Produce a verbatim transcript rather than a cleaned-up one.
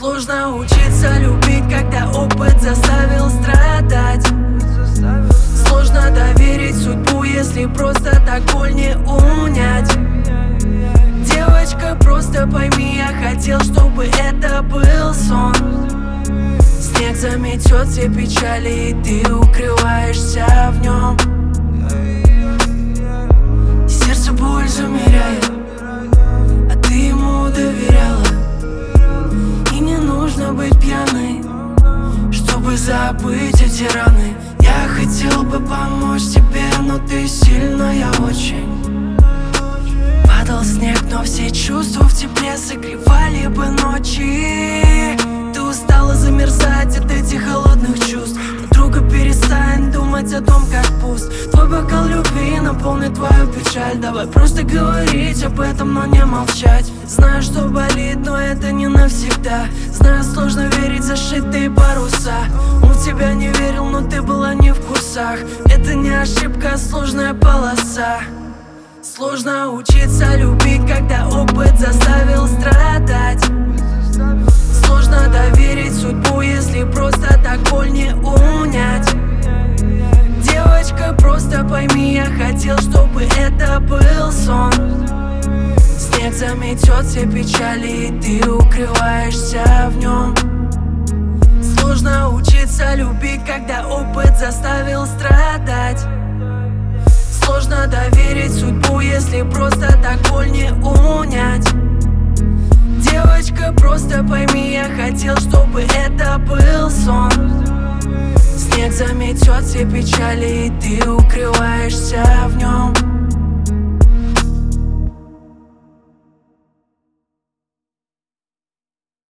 Сложно учиться любить, когда опыт заставил страдать. Сложно доверить судьбу, если просто так боль не унять. Девочка, просто пойми, я хотел, чтобы это был сон. Снег заметет все печали, и ты укрываешься в нем. Сердце боль замеряет, а ты ему доверяла. И не нужно быть пьяной, чтобы забыть эти раны. Я хотел бы помочь тебе, но ты сильная очень. Падал снег, но все чувства в тепле согревали бы ночи. Ты устала замерзать от этих холодных чувств. Подруга, перестань думать о том, как пуст твой бокал любви наполнит твою печаль. Давай просто говорить об этом, но не молчать. Знаю, что болит, но это не навсегда. Знаю, сложно верить в зашитые паруса. Он в тебя не верил, но ты была не в курсах. Это не ошибка, а сложная полоса. Сложно учиться любить, когда опыт заставил страдать. Сложно доверить судьбу, если просто так боль не унять. Девочка, просто пойми, я хотел, чтобы это был сон. Снег заметет все печали, и ты укрываешься в нем. Сложно учиться любить, когда опыт заставил страдать. Сложно доверить судьбу, если просто так боль не унять. Девочка, просто пойми, я хотел, чтобы это был сон. Снег заметет все печали, и ты укрываешься в нем.